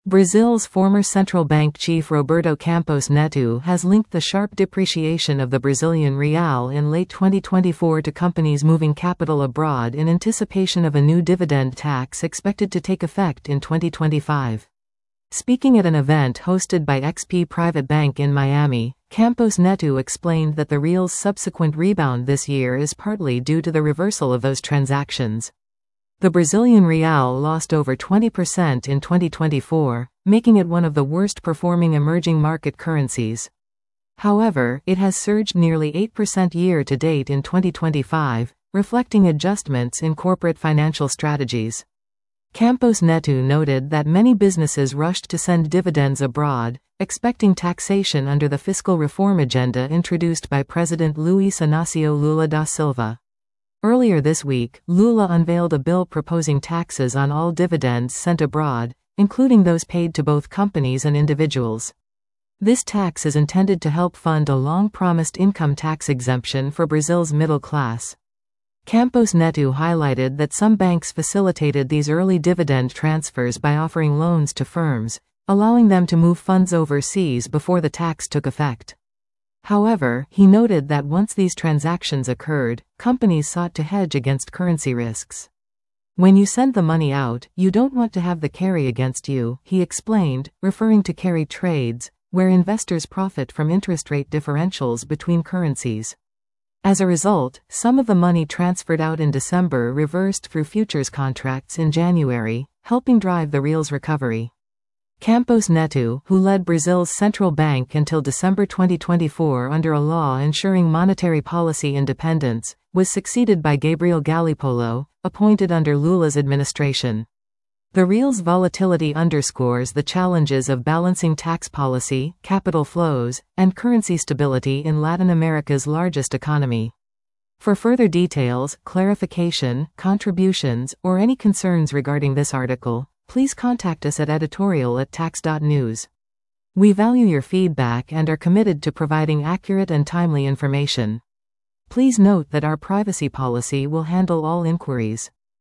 Brazil's former central bank chief Roberto Campos Neto has linked the sharp depreciation of the Brazilian real in late 2024 to companies moving capital abroad in anticipation of a new dividend tax expected to take effect in 2025. Speaking at an event hosted by XP Private Bank in Miami, Campos Neto explained that the real's subsequent rebound this year is partly due to the reversal of those transactions. The Brazilian real lost over 20% in 2024, making it one of the worst-performing emerging market currencies. However, it has surged nearly 8% year-to-date in 2025, reflecting adjustments in corporate financial strategies. Campos Neto noted that many businesses rushed to send dividends abroad, expecting taxation under the fiscal reform agenda introduced by President Luiz Inácio Lula da Silva. Earlier this week, Lula unveiled a bill proposing taxes on all dividends sent abroad, including those paid to both companies and individuals. This tax is intended to help fund a long-promised income tax exemption for Brazil's middle class. Campos Neto highlighted that some banks facilitated these early dividend transfers by offering loans to firms, allowing them to move funds overseas before the tax took effect. However, he noted that once these transactions occurred, companies sought to hedge against currency risks. When you send the money out, you don't want to have the carry against you, he explained, referring to carry trades, where investors profit from interest rate differentials between currencies. As a result, some of the money transferred out in December reversed through futures contracts in January, helping drive the real's recovery. Campos Neto, who led Brazil's central bank until December 2024 under a law ensuring monetary policy independence, was succeeded by Gabriel Gallipolo, appointed under Lula's administration. The real's volatility underscores the challenges of balancing tax policy, capital flows, and currency stability in Latin America's largest economy. For further details, clarification, contributions, or any concerns regarding this article, please contact us at editorial@tax.news. We value your feedback and are committed to providing accurate and timely information. Please note that our privacy policy will handle all inquiries.